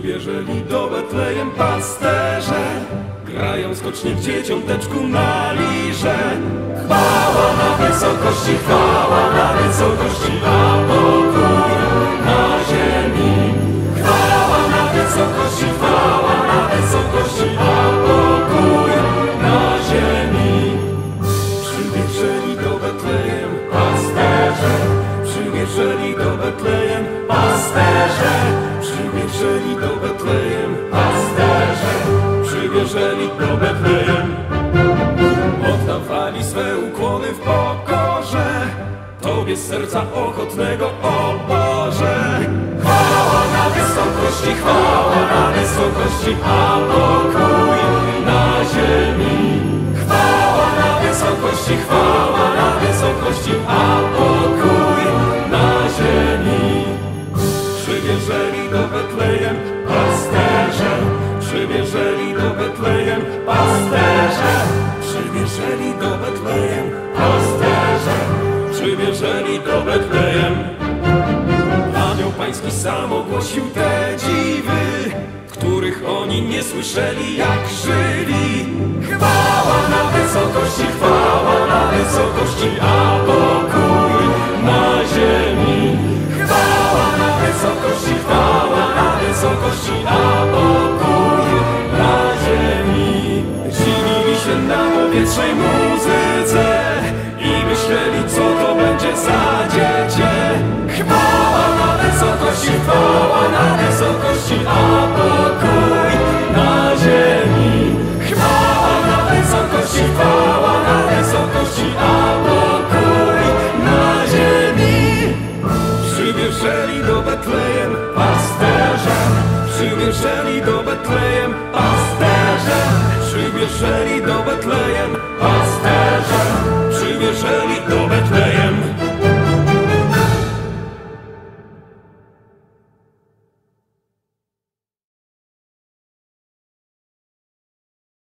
Przybierzeli do Betlejem pasterze, grają skocznik dzieciąteczku na lirze. Chwała na wysokości, chwała na wysokości, a pokój na ziemi. Chwała na wysokości, chwała na wysokości, a pokój na ziemi. Przybierzeli do Betlejem pasterze, przybierzeli do Betlejem pasterze, przybierzeli do Betlejem pasterze, przybierzeli do Betlejem. Oddawali swe ukłony w pokorze Tobie z serca ochotnego, o Boże. Chwała na wysokości, chwała na wysokości, a pokój na ziemi. Chwała na wysokości, chwała na wysokości, a pokój na ziemi. Przybierzeli do Betlejem pasterze, przybierzeli do Betlejem pasterze, przybierzeli do Betlejem pasterze, przybierzeli do Betlejem. Anioł Pański sam ogłosił te dziwy, których oni nie słyszeli, jak żyli. Chwała na wysokości, chwała na wysokości, a pokój na ziemi. Chwała na wysokości, chwała na wysokości, a pokój na ziemi. Dziwili się na powietrznej muzyce i myśleli, co to będzie za dziecię. Chwała na wysokości, chwała na wysokości, a pokój